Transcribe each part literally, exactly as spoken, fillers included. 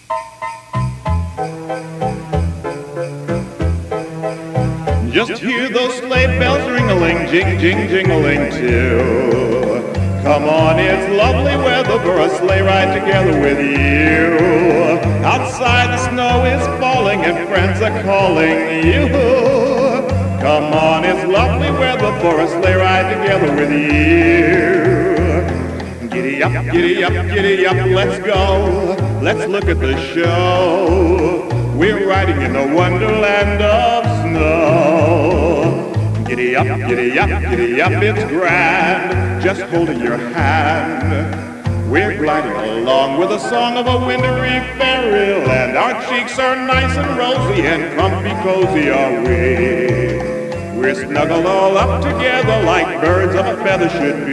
Just hear those sleigh bells ring-a-ling, jing, jing, jing-a-ling too. Come on, it's lovely weather for a sleigh ride together with you. Outside the snow is falling and friends are calling you. Come on, it's lovely weather for a sleigh ride together with you. Giddy up, giddy up, giddy up, let's go. Let's look at the show. We're riding in the wonderland of snow. Giddy up, giddy up, giddy up, it's grand, just holding your hand. We're gliding along with the song of a wintry fairyland. Our cheeks are nice and rosy and comfy cozy are we. We're snuggled all up together like birds of a feather should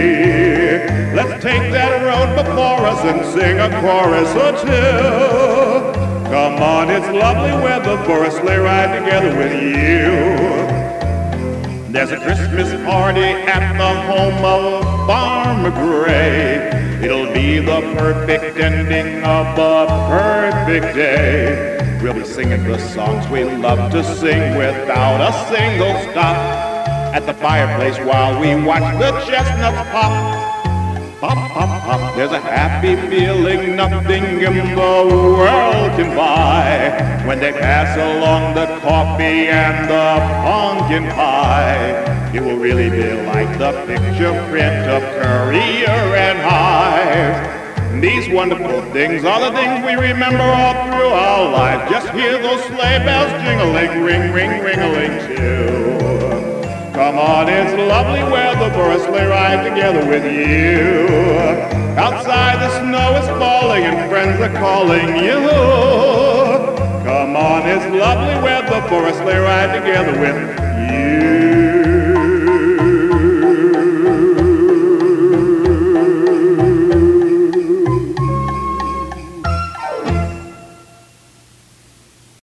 be. Let's take that road before us and sing a chorus or two. Come on, it's lovely weather for a sleigh ride together with you. There's a Christmas party at the home of Farmer Gray. It'll be the perfect ending of a perfect day. We'll be singing the songs we love to sing without a single stop at the fireplace while we watch the chestnuts pop. Pop, pop, pop, there's a happy feeling nothing in the world can buy when they pass along the coffee and the pumpkin pie. It will really be like the picture print of Currier and Ives. These wonderful things are the things we remember all through our lives. Just hear those sleigh bells jingling, ring, ring, ring-a-ling too. Come on, it's lovely weather for a sleigh ride together with you. Outside the snow is falling and friends are calling you. Come on, it's lovely weather for a sleigh ride together with you.